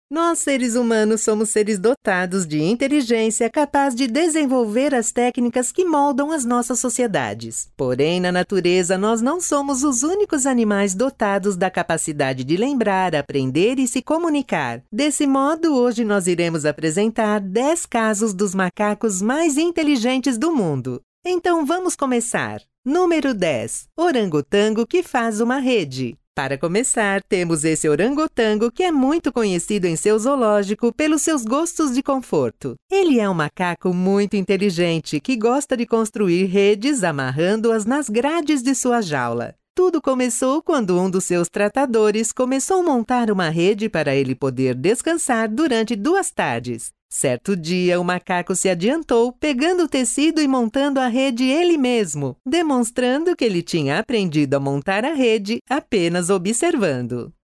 Nós, seres humanos, somos seres dotados de inteligência capaz de desenvolver as técnicas que moldam as nossas sociedades. Porém, na natureza, nós não somos os únicos animais dotados da capacidade de lembrar, aprender e se comunicar. Desse modo, hoje nós iremos apresentar 10 casos dos macacos mais inteligentes do mundo. Então, vamos começar. Número 10. Orangotango que faz uma rede. Para começar, temos esse orangotango que é muito conhecido em seu zoológico pelos seus gostos de conforto. Ele é um macaco muito inteligente que gosta de construir redes amarrando-as nas grades de sua jaula. Tudo começou quando um dos seus tratadores começou a montar uma rede para ele poder descansar durante 2 tardes. Certo dia, o macaco se adiantou, pegando o tecido e montando a rede ele mesmo, demonstrando que ele tinha aprendido a montar a rede apenas observando.